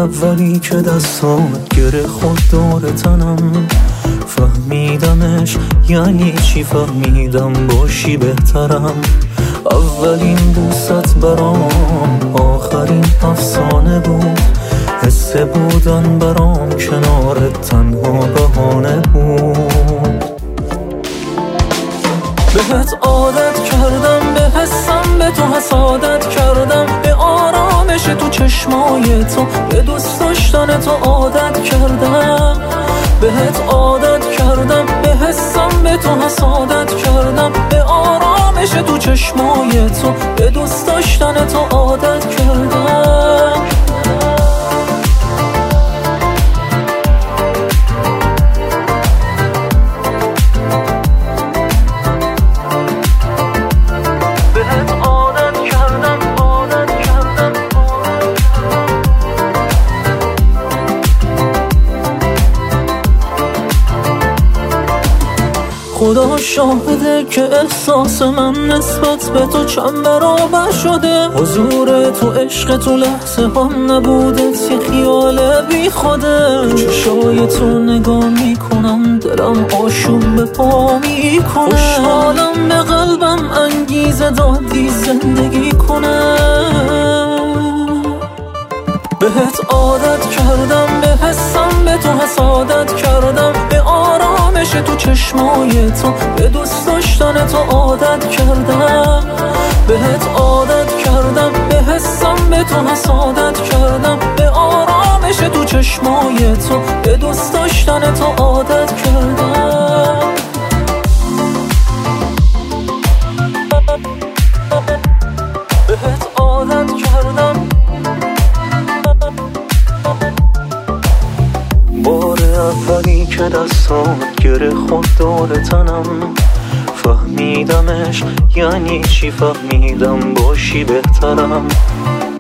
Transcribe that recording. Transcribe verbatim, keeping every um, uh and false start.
اولی که دستات گره خود دور تنم، فهمیدمش یعنی چی، فهمیدم باشی بهترم. اولین بوست برام آخرین افسانه بود، حس بودن برام کنارت تنها بهانه بود. بهت عادت کردم، به حسم به تو حسادت کردم، به آرامش تو چشمای تو، به دوست داشتن تو عادت کردم. بهت عادت کردم، به حسم به تو حسادت کردم، به آرامش تو چشمای تو، به دوست داشتن تو عادت کردم. خدا شاهده که احساس من نسبت به تو چند برابر شده. حضور تو، عشق تو، لحظه هم نبودت یه خیال بی خوده. چشای تو نگاه میکنم، دلم آشوب به پا میکنه. خوشحالم به قلبم انگیزه دادی زندگی کنه. بهت عادت کردم، به حسم به تو حسادت کردم، به آرامش تو چشمای تو، به دوست داشتن تو عادت کردم. بهت عادت کردم، به حسم به تو حسادت کردم، به آرامش تو چشمای تو، به دوست داشتن تو عادت کردم. بهت عادت کردم. بار اولی که دستات گره خود دور تنم، فهمیدمش یعنی چی، فهمیدم باشی بهترم.